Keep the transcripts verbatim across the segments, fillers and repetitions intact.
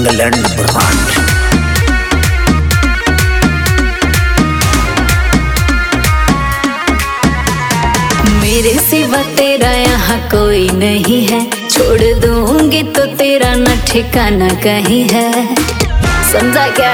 England brand. मेरे सिवा तेरा यहाँ कोई नहीं है, छोड़ दूंगी तो तेरा न ठिकाना कहीं है, समझा क्या?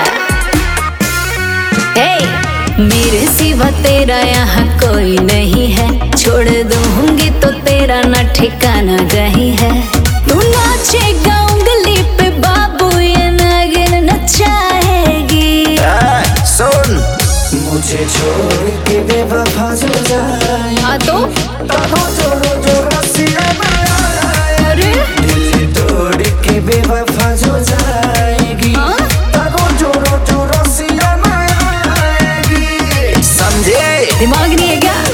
hey! मेरे सिवा तेरा यहाँ कोई नहीं है, छोड़ दूंगी तो तेरा न ठिकाना कहीं है। तू नाचेगा उंगली पे बाबू, ये नागिन नचाएगी। सुन, मुझे छोड़ के बेवफा जो जाए, हाँ तो जो जो रस्सियाँ अरे दिल तोड़ के बेवफा जो जाएगी, हाँ? जो जो रस्सियाँ आएगी। समझे? दिमाग नहीं है क्या?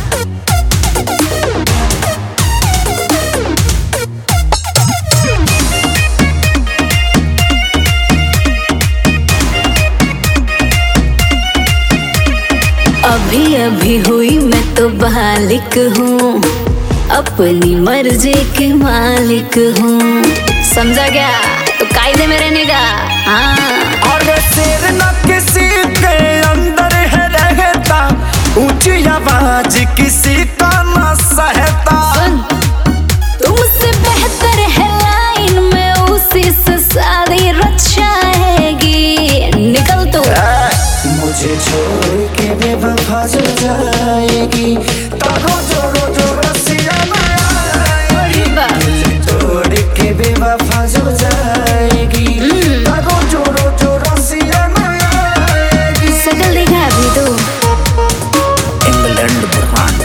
अभी अभी हुई मैं तो बालिक हूँ, अपनी मर्जी के मालिक हूँ, समझा क्या? तो कायदे में रहने का। हाँ और सिर न किसी के अंदर है रहता, ऊंची आवाज किसी का न सहता। सुन, तुमसे बेहतर है लाइन में उसी से शादी रचाएगी। निकल तू। मुझे छोड़ के बेवफा जो जाएगी, तारो जो जो रस्सियाँ आएगी। दिल तोड़ के बेवफा जो जाएगी, तारो जो जो रस्सियाँ आएगी। सकल देखा अभी तो इंग्लैंड ब्रांड।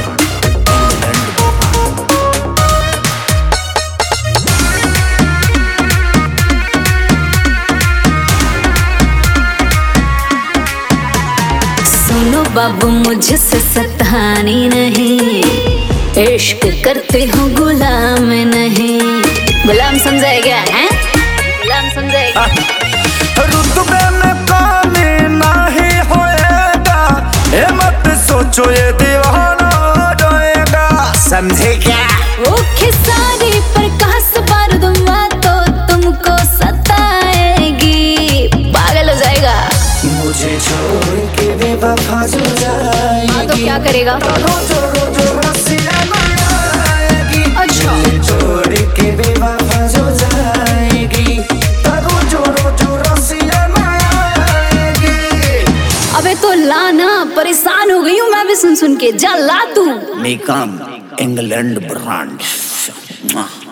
सुनो बाबू, मुझसे सतानी नहीं, इश्क करते हो गुलाम नहीं। गुलाम समझाए क्या है? गुलाम समझाएगा? रुतबे में कमी नहीं होएगा, ये मत सोचो ये दीवाना हो जाएगा। समझे क्या? वो खिसारी पर कास बारूदुमा तो तुमको सताएगी, पागल हो जाएगा। मुझे छोड़ के बेवफा जो जाएगी, हाँ तो क्या करेगा? रोज रोज रस्सियाँ आएगी। अच्छा। छोड़ के बेवफा जो जाएगी, रोज रोज रस्सियाँ आएगी। अबे तो लाना, परेशान हो गई हूँ मैं भी सुन सुन के, जा ला तू। मेकम इंग्लैंड ब्रांड।